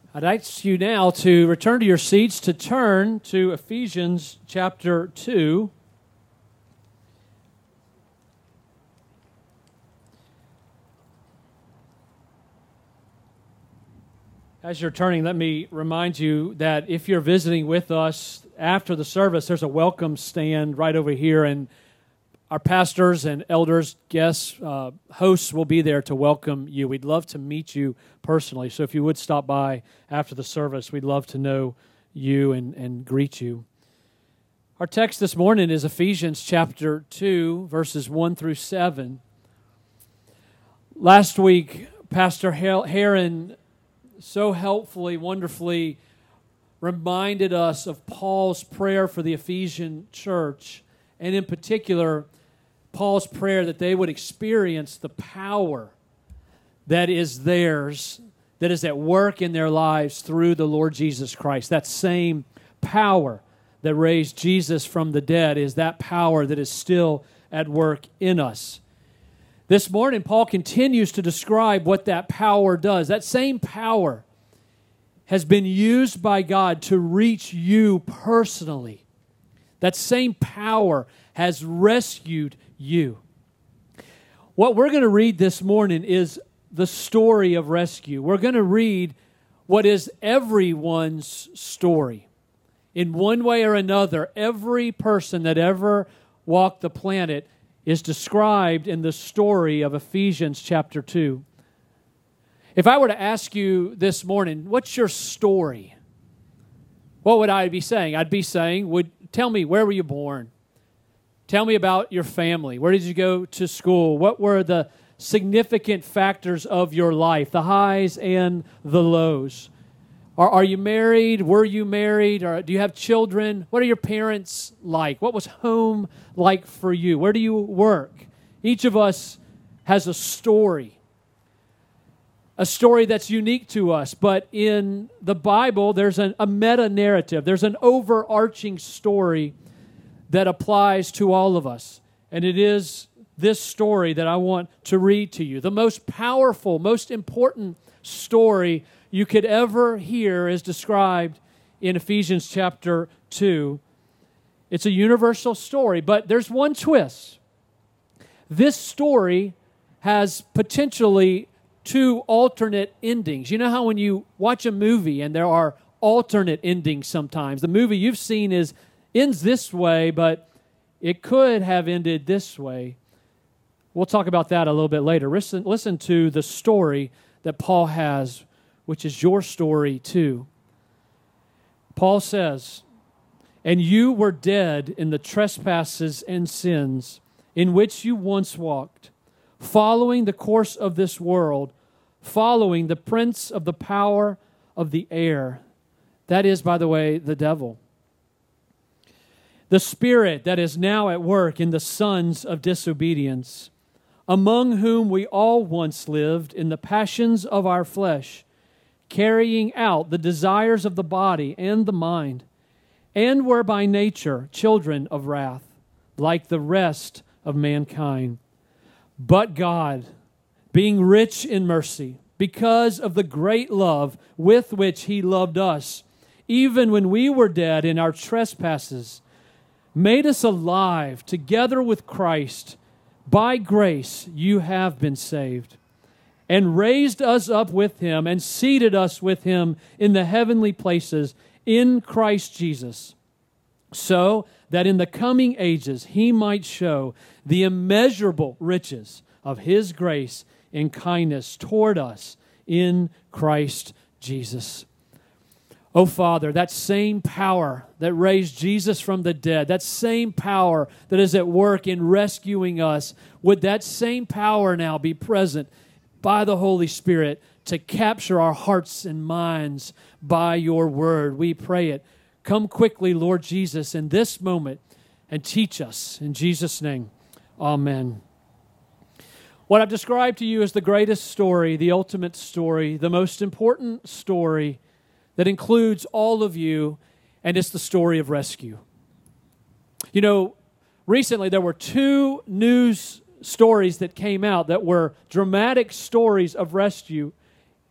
I'd ask you now to return to your seats, to turn to Ephesians chapter 2. As you're turning, let me remind you that if you're visiting with us after the service, there's a welcome stand right over here, and our pastors and elders, guests, hosts will be there to welcome you. We'd love to meet you personally, so if you would stop by after the service, we'd love to know you and greet you. Our text this morning is Ephesians chapter 2, verses 1 through 7. Last week, Pastor Heron so helpfully, wonderfully reminded us of Paul's prayer for the Ephesian church, and in particular, Paul's prayer that they would experience the power that is theirs, that is at work in their lives through the Lord Jesus Christ. That same power that raised Jesus from the dead is that power that is still at work in us. This morning, Paul continues to describe what that power does. That same power has been used by God to reach you personally. That same power has rescued you. What we're going to read this morning is the story of rescue. We're going to read what is everyone's story. In one way or another, every person that ever walked the planet is described in the story of Ephesians chapter 2. If I were to ask you this morning, what's your story? What would I be saying? I'd be saying, tell me, where were you born? Tell me about your family. Where did you go to school? What were the significant factors of your life, the highs and the lows? Are you married? Were you married? Or do you have children? What are your parents like? What was home like for you? Where do you work? Each of us has a story that's unique to us. But in the Bible, there's a meta-narrative. There's an overarching story that applies to all of us. And it is this story that I want to read to you. The most powerful, most important story you could ever hear is described in Ephesians chapter 2. It's a universal story, but there's one twist. This story has potentially two alternate endings. You know how when you watch a movie and there are alternate endings sometimes, the movie you've seen ends this way, but it could have ended this way. We'll talk about that a little bit later. Listen to the story that Paul has, which is your story too. Paul says, "And you were dead in the trespasses and sins in which you once walked, following the course of this world, following the prince of the power of the air." That is, by the way, the devil. "The spirit that is now at work in the sons of disobedience, among whom we all once lived in the passions of our flesh, carrying out the desires of the body and the mind, and were by nature children of wrath, like the rest of mankind. But God, being rich in mercy, because of the great love with which He loved us, even when we were dead in our trespasses, made us alive together with Christ. By grace you have been saved, and raised us up with Him, and seated us with Him in the heavenly places in Christ Jesus, so that in the coming ages He might show the immeasurable riches of His grace and kindness toward us in Christ Jesus." Oh, Father, that same power that raised Jesus from the dead, that same power that is at work in rescuing us, would that same power now be present by the Holy Spirit to capture our hearts and minds by your word? We pray it. Come quickly, Lord Jesus, in this moment and teach us. In Jesus' name, amen. What I've described to you is the greatest story, the ultimate story, the most important story that includes all of you, and it's the story of rescue. You know, recently there were two news stories that came out that were dramatic stories of rescue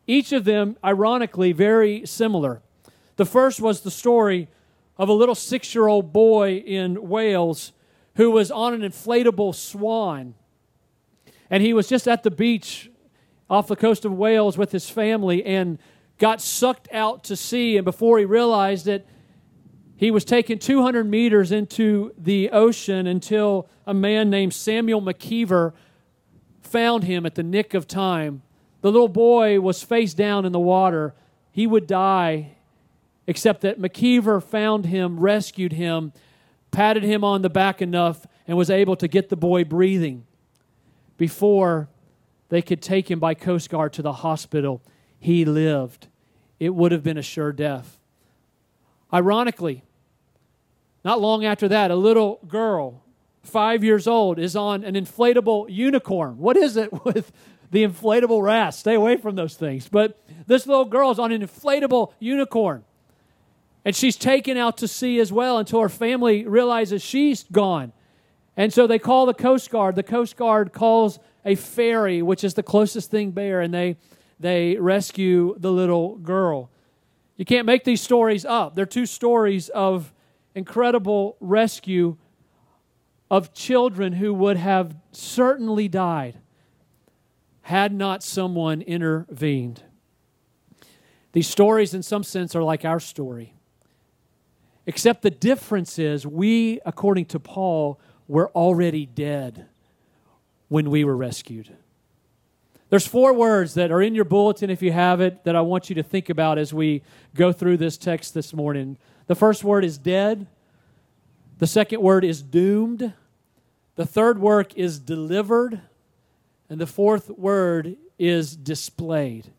each of them, ironically, very similar. The first was the story of a little 6-year-old boy in Wales who was on an inflatable swan. And he was just at the beach off the coast of Wales with his family and got sucked out to sea. And before he realized it, he was taken 200 meters into the ocean until a man named Samuel McKeever found him at the nick of time. The little boy was face down in the water. He would die, except that McKeever found him, rescued him, patted him on the back enough, and was able to get the boy breathing before they could take him by Coast Guard to the hospital. He lived. It would have been a sure death. Ironically, not long after that, a little girl, 5 years old, is on an inflatable unicorn. What is it with the inflatable rafts? Stay away from those things. But this little girl is on an inflatable unicorn. And she's taken out to sea as well until her family realizes she's gone. And so they call the Coast Guard. The Coast Guard calls a ferry, which is the closest thing there, and they rescue the little girl. You can't make these stories up. They're two stories of incredible rescue of children who would have certainly died had not someone intervened. These stories, in some sense, are like our story. Except the difference is we, according to Paul, were already dead when we were rescued. There's 4 words that are in your bulletin, if you have it, that I want you to think about as we go through this text this morning. The first word is dead. The second word is doomed. The third word is delivered. And the fourth word is displayed.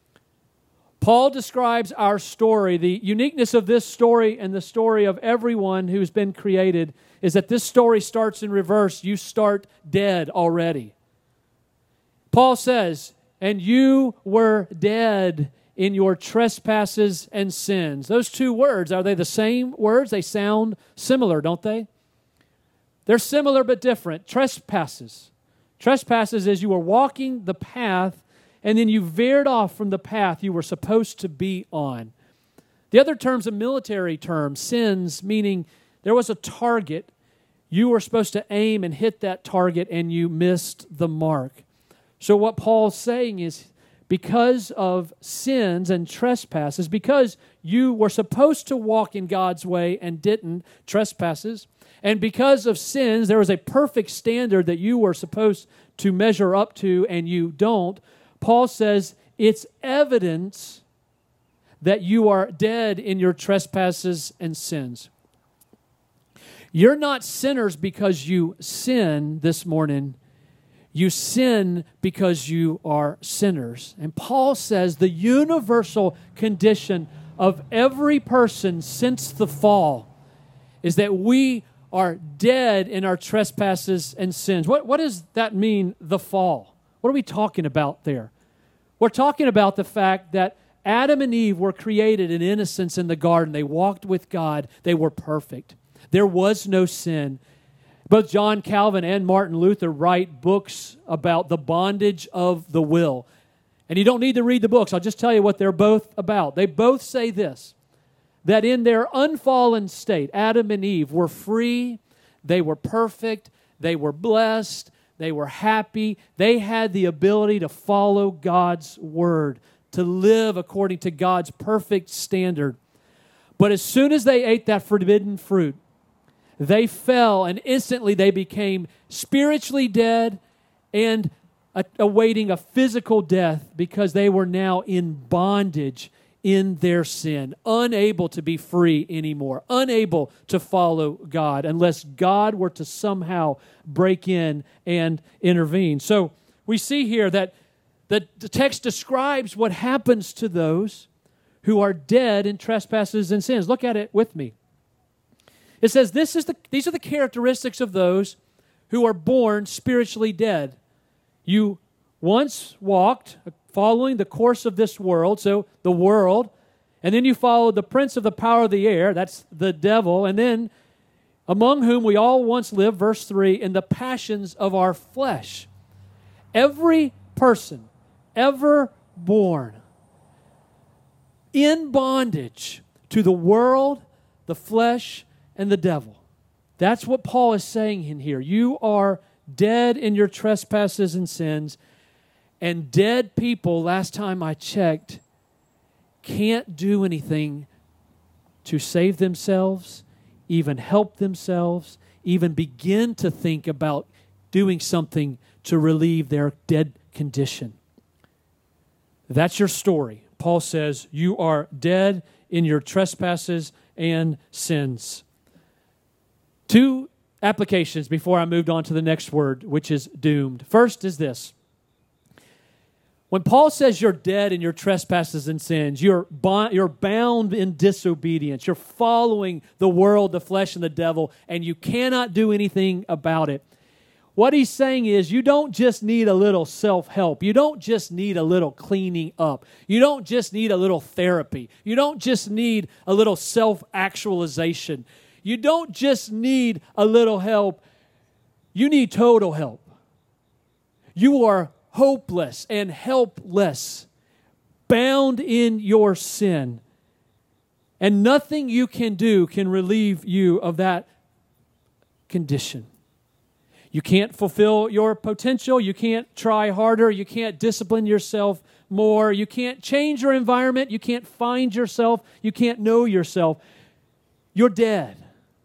Paul describes our story. The uniqueness of this story and the story of everyone who's been created is that this story starts in reverse. You start dead already. Paul says, and you were dead in your trespasses and sins. Those 2 words, are they the same words? They sound similar, don't they? They're similar but different. Trespasses. Trespasses is you were walking the path and then you veered off from the path you were supposed to be on. The other term's a military term, sins, meaning there was a target. You were supposed to aim and hit that target and you missed the mark. So what Paul's saying is, because of sins and trespasses, because you were supposed to walk in God's way and didn't, trespasses, and because of sins, there was a perfect standard that you were supposed to measure up to and you don't, Paul says it's evidence that you are dead in your trespasses and sins. You're not sinners because you sin this morning. You sin because you are sinners. And Paul says the universal condition of every person since the fall is that we are dead in our trespasses and sins. What does that mean, the fall? What are we talking about there? We're talking about the fact that Adam and Eve were created in innocence in the garden. They walked with God. They were perfect. There was no sin. Both John Calvin and Martin Luther write books about the bondage of the will. And you don't need to read the books. I'll just tell you what they're both about. They both say this, that in their unfallen state, Adam and Eve were free, they were perfect, they were blessed, they were happy. They had the ability to follow God's word, to live according to God's perfect standard. But as soon as they ate that forbidden fruit, they fell, and instantly they became spiritually dead and awaiting a physical death because they were now in bondage in their sin, unable to be free anymore, unable to follow God unless God were to somehow break in and intervene. So we see here that the text describes what happens to those who are dead in trespasses and sins. Look at it with me. It says, these are the characteristics of those who are born spiritually dead. You once walked following the course of this world, so the world, and then you followed the prince of the power of the air, that's the devil, and then among whom we all once lived, verse 3, in the passions of our flesh. Every person ever born in bondage to the world, the flesh, and the devil. That's what Paul is saying in here. You are dead in your trespasses and sins, and dead people, last time I checked, can't do anything to save themselves, even help themselves, even begin to think about doing something to relieve their dead condition. That's your story. Paul says you are dead in your trespasses and sins. Two applications before I moved on to the next word, which is doomed. First is this. When Paul says you're dead in your trespasses and sins, you're bound in disobedience. You're following the world, the flesh, and the devil, and you cannot do anything about it. What he's saying is you don't just need a little self-help. You don't just need a little cleaning up. You don't just need a little therapy. You don't just need a little self-actualization. You don't just need a little help. You need total help. You are hopeless and helpless, bound in your sin. And nothing you can do can relieve you of that condition. You can't fulfill your potential. You can't try harder. You can't discipline yourself more. You can't change your environment. You can't find yourself. You can't know yourself. You're dead.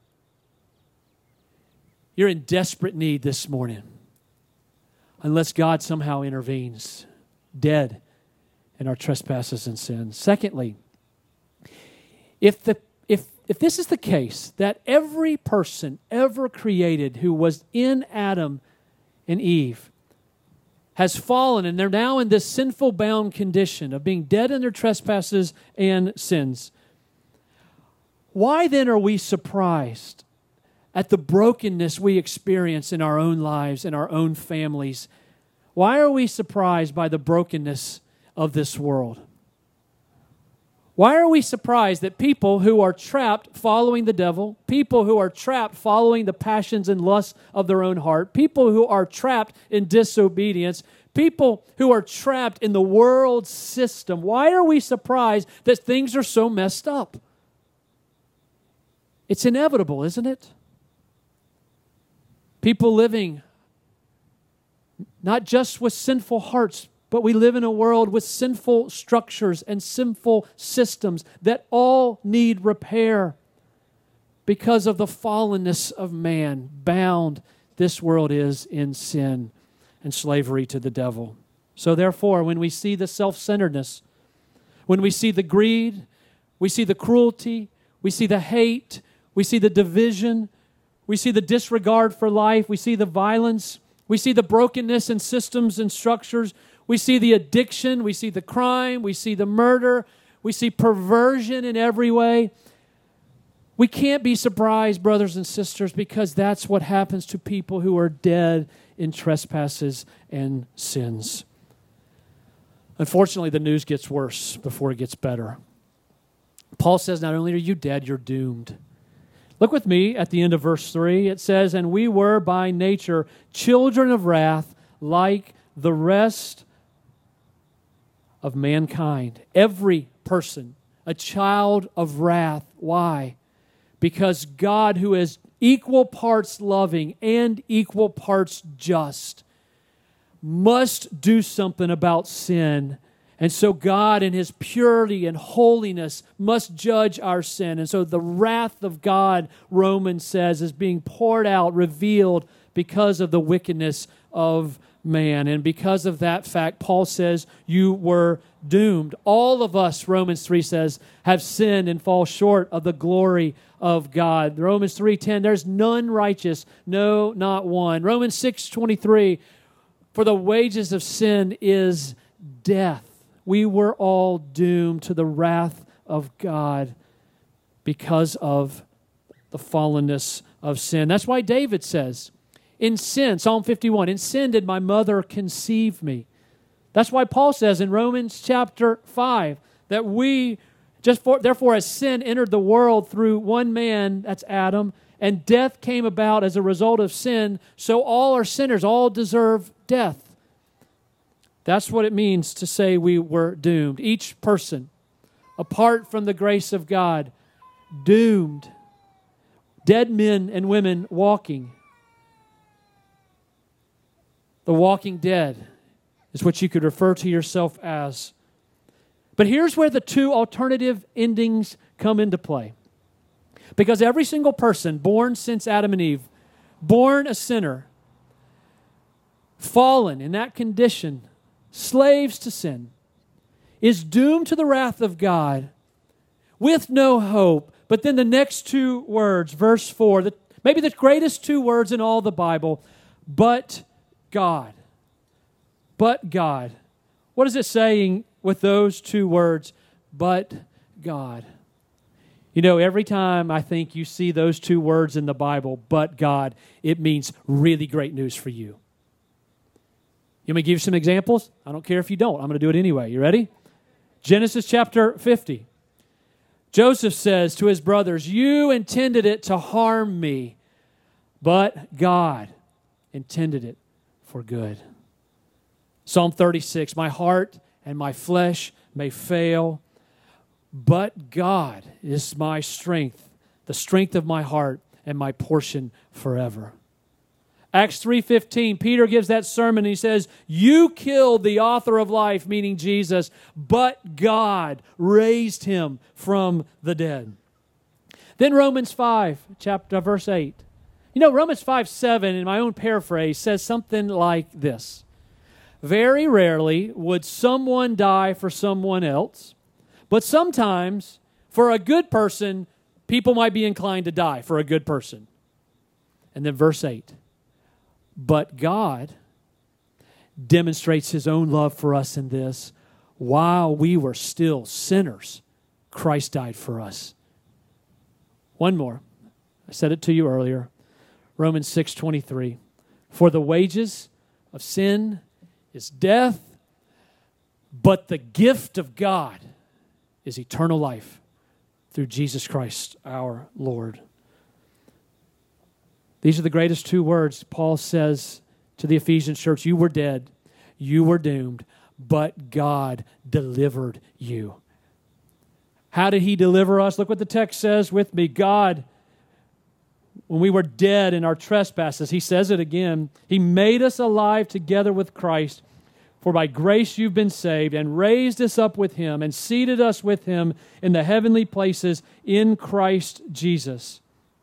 You're in desperate need this morning. Unless God somehow intervenes, dead in our trespasses and sins. Secondly, if this is the case, that every person ever created who was in Adam and Eve has fallen, and they're now in this sinful bound condition of being dead in their trespasses and sins, why then are we surprised at the brokenness we experience in our own lives, in our own families? Why are we surprised by the brokenness of this world? Why are we surprised that people who are trapped following the devil, people who are trapped following the passions and lusts of their own heart, people who are trapped in disobedience, people who are trapped in the world system, why are we surprised that things are so messed up? It's inevitable, isn't it? People living not just with sinful hearts, but we live in a world with sinful structures and sinful systems that all need repair because of the fallenness of man. Bound, this world is in sin and slavery to the devil. So therefore, when we see the self-centeredness, when we see the greed, we see the cruelty, we see the hate, we see the division, we see the disregard for life, we see the violence, we see the brokenness in systems and structures, we see the addiction, we see the crime, we see the murder, we see perversion in every way. We can't be surprised, brothers and sisters, because that's what happens to people who are dead in trespasses and sins. Unfortunately, the news gets worse before it gets better. Paul says, not only are you dead, you're doomed. Look with me at the end of verse 3. It says, and we were by nature children of wrath like the rest of mankind. Every person, a child of wrath. Why? Because God, who is equal parts loving and equal parts just, must do something about sin. And so God, in His purity and holiness, must judge our sin. And so the wrath of God, Romans says, is being poured out, revealed because of the wickedness of man. And because of that fact, Paul says, you were doomed. All of us, Romans 3 says, have sinned and fall short of the glory of God. Romans 3:10, there's none righteous, no, not one. Romans 6:23, for the wages of sin is death. We were all doomed to the wrath of God because of the fallenness of sin. That's why David says, in sin, Psalm 51, in sin did my mother conceive me. That's why Paul says in Romans chapter 5 that therefore as sin entered the world through one man, that's Adam, and death came about as a result of sin, so all are sinners, all deserve death. That's what it means to say we were doomed. Each person, apart from the grace of God, doomed, dead men and women walking. The walking dead is what you could refer to yourself as. But here's where the two alternative endings come into play. Because every single person born since Adam and Eve, born a sinner, fallen in that condition, slaves to sin, is doomed to the wrath of God with no hope. But then the next two words, verse 4, maybe the greatest two words in all the Bible, but God. But God. What is it saying with those two words, but God? You know, every time I think you see those two words in the Bible, but God, it means really great news for you. You want me to give you some examples? I don't care if you don't. I'm going to do it anyway. You ready? Genesis chapter 50. Joseph says to his brothers, "You intended it to harm me, but God intended it for good." Psalm 36, "My heart and my flesh may fail, but God is my strength, the strength of my heart and my portion forever." Acts 3:15, Peter gives that sermon and he says, "You killed the author of life," meaning Jesus, "but God raised him from the dead." Then Romans 5, verse 8. You know, Romans 5:7, in my own paraphrase, says something like this: "Very rarely would someone die for someone else, but sometimes for a good person, people might be inclined to die for a good person." And then verse 8, "But God demonstrates His own love for us in this: while we were still sinners, Christ died for us." One more. I said it to you earlier. Romans 6:23. "For the wages of sin is death, but the gift of God is eternal life through Jesus Christ our Lord." These are the greatest two words Paul says to the Ephesians church. You were dead, you were doomed, but God delivered you. How did He deliver us? Look what the text says with me. God, when we were dead in our trespasses, He says it again, He made us alive together with Christ. For by grace you've been saved, and raised us up with Him, and seated us with Him in the heavenly places in Christ Jesus.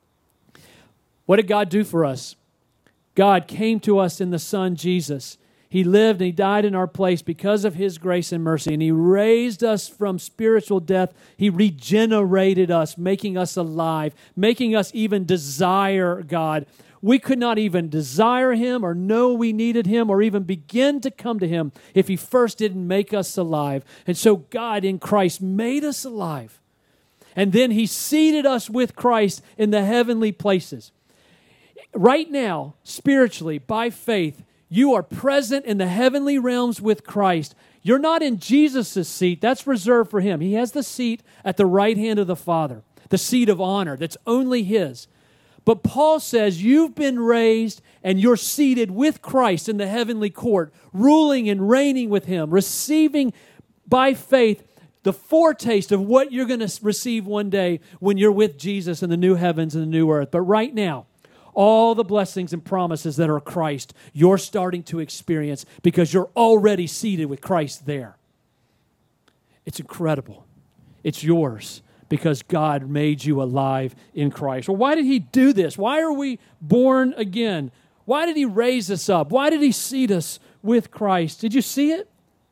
What did God do for us? God came to us in the Son, Jesus. He lived and He died in our place because of His grace and mercy, and He raised us from spiritual death. He regenerated us, making us alive, making us even desire God. We could not even desire Him or know we needed Him or even begin to come to Him if He first didn't make us alive. And so God in Christ made us alive. And then He seated us with Christ in the heavenly places. Right now, spiritually, by faith, you are present in the heavenly realms with Christ. You're not in Jesus' seat. That's reserved for Him. He has the seat at the right hand of the Father, the seat of honor that's only His. But Paul says you've been raised and you're seated with Christ in the heavenly court, ruling and reigning with Him, receiving by faith the foretaste of what you're going to receive one day when you're with Jesus in the new heavens and the new earth. But right now, all the blessings and promises that are Christ, you're starting to experience because you're already seated with Christ there. It's incredible. It's yours because God made you alive in Christ. Well, why did He do this? Why are we born again? Why did He raise us up? Why did He seat us with Christ? Did you see it?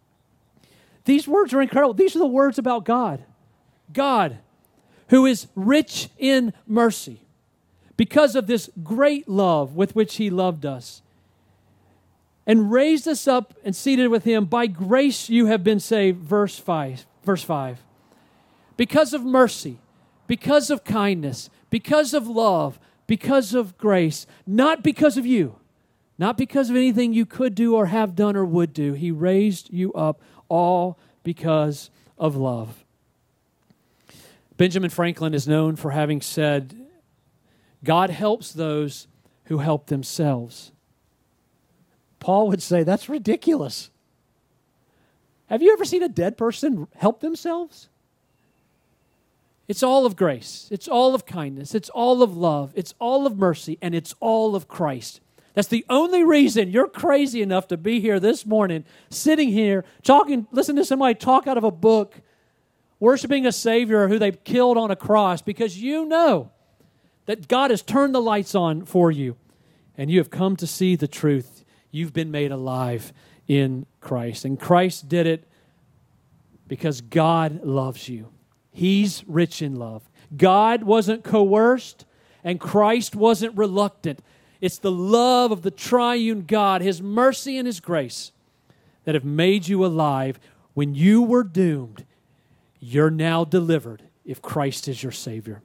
These words are incredible. These are the words about God. God, who is rich in mercy, because of this great love with which He loved us and raised us up and seated with Him. By grace you have been saved, verse 5. Because of mercy, because of kindness, because of love, because of grace, not because of you, not because of anything you could do or have done or would do. He raised you up all because of love. Benjamin Franklin is known for having said, God helps those who help themselves. Paul would say, that's ridiculous. Have you ever seen a dead person help themselves? It's all of grace. It's all of kindness. It's all of love. It's all of mercy. And it's all of Christ. That's the only reason you're crazy enough to be here this morning, sitting here, talking, listening to somebody talk out of a book, worshiping a Savior who they've killed on a cross, because you know that God has turned the lights on for you and you have come to see the truth. You've been made alive in Christ. And Christ did it because God loves you. He's rich in love. God wasn't coerced and Christ wasn't reluctant. It's the love of the triune God, His mercy and His grace that have made you alive. When you were doomed, you're now delivered if Christ is your Savior.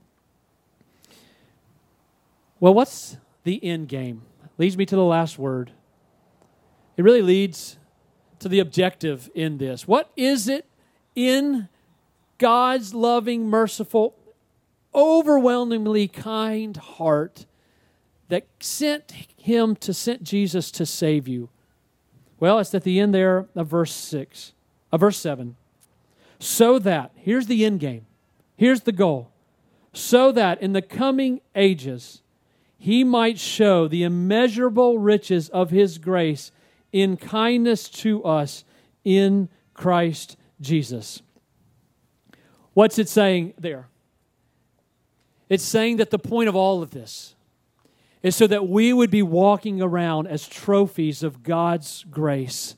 Well, what's the end game? Leads me to the last word. It really leads to the objective in this. What is it in God's loving, merciful, overwhelmingly kind heart that sent Jesus to save you? Well, it's at the end there of verse 7. So that, here's the end game. Here's the goal. So that in the coming ages, He might show the immeasurable riches of His grace in kindness to us in Christ Jesus. What's it saying there? It's saying that the point of all of this is so that we would be walking around as trophies of God's grace.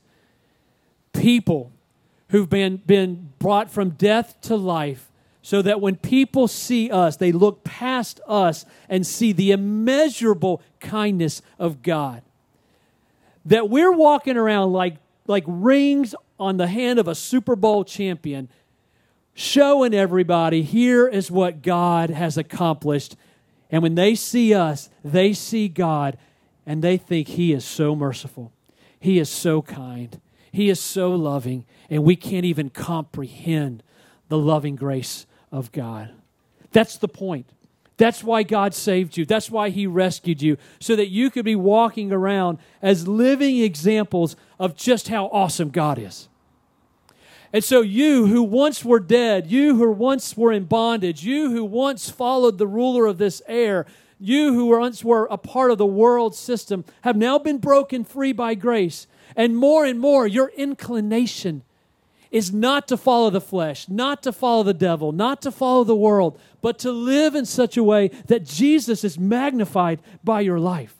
People who've been brought from death to life, so that when people see us, they look past us and see the immeasurable kindness of God. That we're walking around like rings on the hand of a Super Bowl champion, showing everybody, here is what God has accomplished. And when they see us, they see God, and they think He is so merciful. He is so kind. He is so loving, and we can't even comprehend the loving grace of God. That's the point. That's why God saved you. That's why He rescued you, so that you could be walking around as living examples of just how awesome God is. And so you who once were dead, you who once were in bondage, you who once followed the ruler of this air, you who once were a part of the world system, have now been broken free by grace. And more, your inclination is not to follow the flesh, not to follow the devil, not to follow the world, but to live in such a way that Jesus is magnified by your life.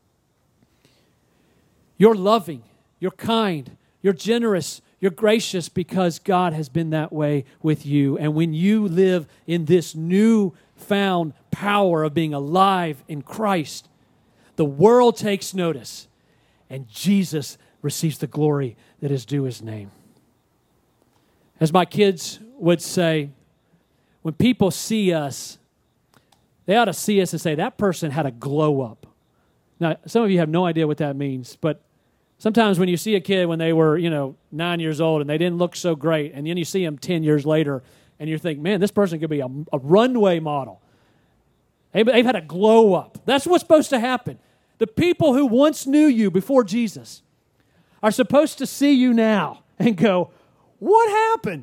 You're loving, you're kind, you're generous, you're gracious because God has been that way with you. And when you live in this newfound power of being alive in Christ, the world takes notice and Jesus receives the glory that is due His name. As my kids would say, when people see us, they ought to see us and say, that person had a glow up. Now, some of you have no idea what that means, but sometimes when you see a kid when they were, 9 years old and they didn't look so great, and then you see them 10 years later and you think, man, this person could be a runway model. They've had a glow up. That's what's supposed to happen. The people who once knew you before Jesus are supposed to see you now and go, what happened?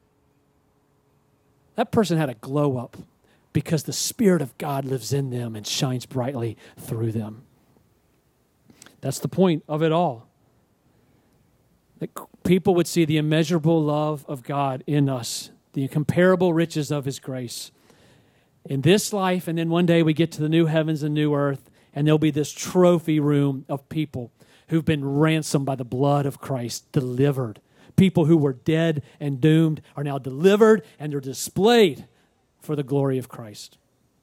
That person had a glow up because the Spirit of God lives in them and shines brightly through them. That's the point of it all. That people would see the immeasurable love of God in us, the incomparable riches of His grace in this life, and then one day we get to the new heavens and new earth, and there'll be this trophy room of people who've been ransomed by the blood of Christ, delivered. People who were dead and doomed are now delivered, and they're displayed for the glory of Christ.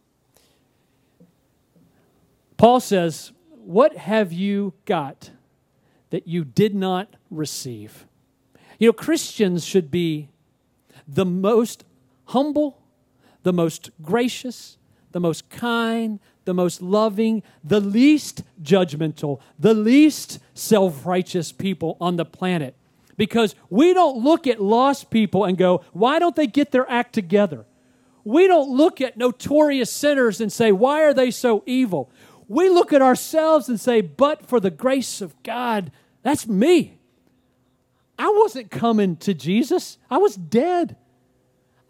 Paul says, what have you got that you did not receive? Christians should be the most humble, the most gracious, the most kind, the most loving, the least judgmental, the least self-righteous people on the planet. Because we don't look at lost people and go, why don't they get their act together? We don't look at notorious sinners and say, why are they so evil? We look at ourselves and say, but for the grace of God, that's me. I wasn't coming to Jesus. I was dead.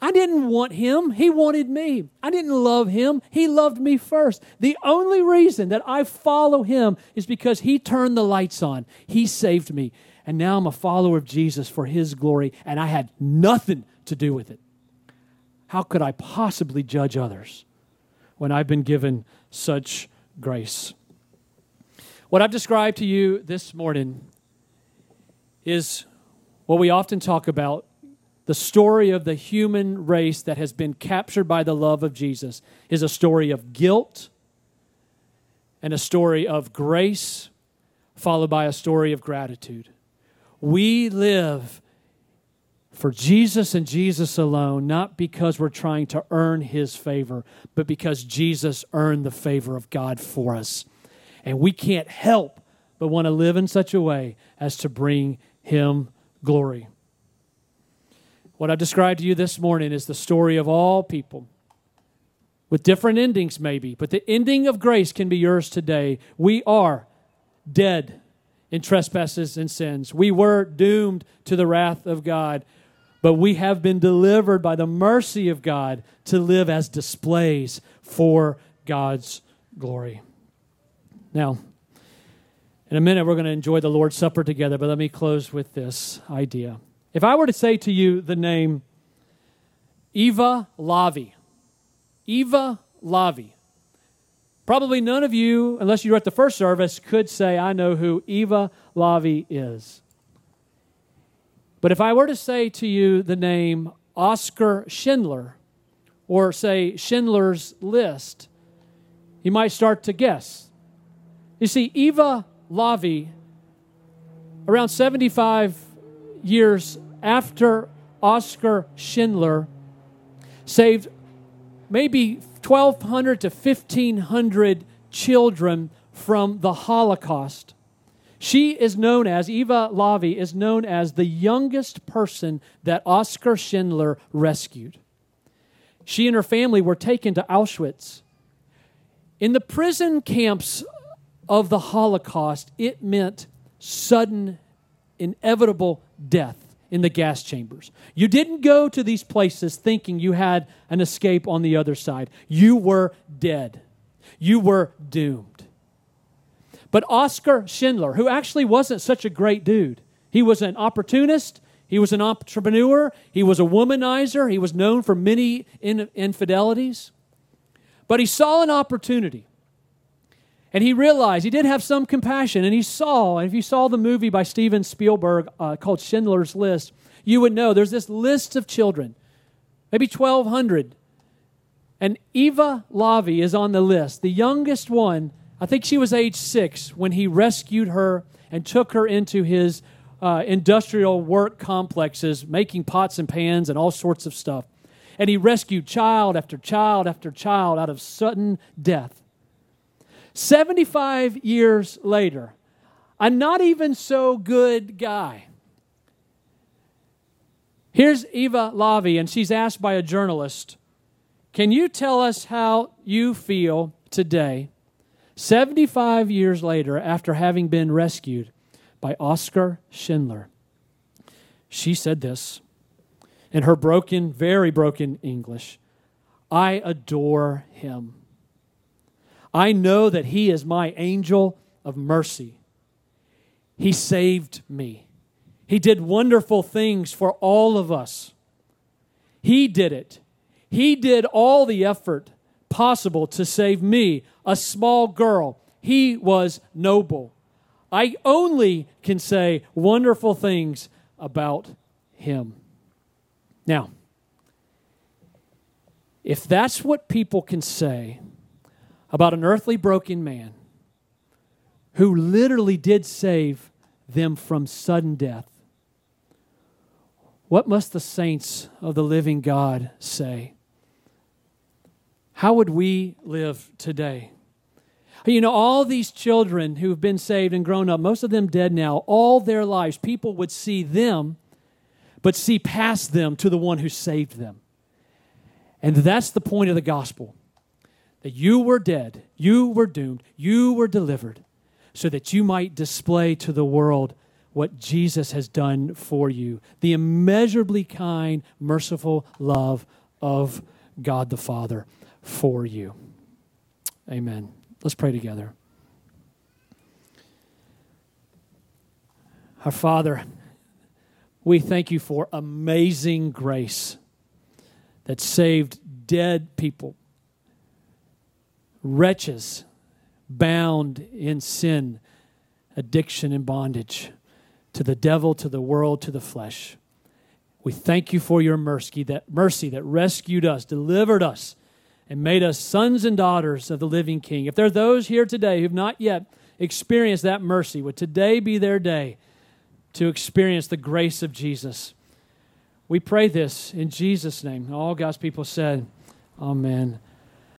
I didn't want him. He wanted me. I didn't love him. He loved me first. The only reason that I follow him is because he turned the lights on. He saved me. And now I'm a follower of Jesus for his glory, and I had nothing to do with it. How could I possibly judge others when I've been given such grace? What I've described to you this morning is what we often talk about, the story of the human race that has been captured by the love of Jesus is a story of guilt and a story of grace, followed by a story of gratitude. We live for Jesus and Jesus alone, not because we're trying to earn his favor, but because Jesus earned the favor of God for us. And we can't help but want to live in such a way as to bring him glory. What I've described to you this morning is the story of all people, with different endings maybe, but the ending of grace can be yours today. We are dead in trespasses and sins. We were doomed to the wrath of God, but we have been delivered by the mercy of God to live as displays for God's glory. Now, in a minute, we're going to enjoy the Lord's Supper together, but let me close with this idea. If I were to say to you the name Eva Lavi, probably none of you, unless you were at the first service, could say, I know who Eva Lavi is. But if I were to say to you the name Oskar Schindler, or say Schindler's List, you might start to guess. You see, Eva Lavi, around 75 years after Oskar Schindler, saved maybe 1,200 to 1,500 children from the Holocaust. She is known as, Eva Lavi is known as the youngest person that Oskar Schindler rescued. She and her family were taken to Auschwitz. In the prison camps of the Holocaust, it meant sudden, inevitable death in the gas chambers. You didn't go to these places thinking you had an escape on the other side. You were dead. You were doomed. But Oskar Schindler, who actually wasn't such a great dude, he was an opportunist, he was an entrepreneur, he was a womanizer, he was known for many infidelities, but he saw an opportunity. And he realized, he did have some compassion, and he saw, and if you saw the movie by Steven Spielberg called Schindler's List, you would know there's this list of children, maybe 1,200. And Eva Lavi is on the list. The youngest one, I think she was age 6 when he rescued her and took her into his industrial work complexes, making pots and pans and all sorts of stuff. And he rescued child after child after child out of sudden death. 75 years later, a not even so good guy. Here's Eva Lavi, and she's asked by a journalist, can you tell us how you feel today, 75 years later, after having been rescued by Oskar Schindler? She said this in her broken, very broken English. I adore him. I know that he is my angel of mercy. He saved me. He did wonderful things for all of us. He did it. He did all the effort possible to save me, a small girl. He was noble. I only can say wonderful things about him. Now, if that's what people can say about an earthly broken man who literally did save them from sudden death, what must the saints of the living God say? How would we live today? You know, all these children who've been saved and grown up, most of them dead now, all their lives, people would see them, but see past them to the one who saved them. And that's the point of the gospel. That you were dead, you were doomed, you were delivered, so that you might display to the world what Jesus has done for you. The immeasurably kind, merciful love of God the Father for you. Amen. Let's pray together. Our Father, we thank you for amazing grace that saved dead people, wretches bound in sin, addiction, and bondage to the devil, to the world, to the flesh. We thank you for your mercy that rescued us, delivered us, and made us sons and daughters of the living King. If there are those here today who have not yet experienced that mercy, would today be their day to experience the grace of Jesus? We pray this in Jesus' name. All God's people said, amen.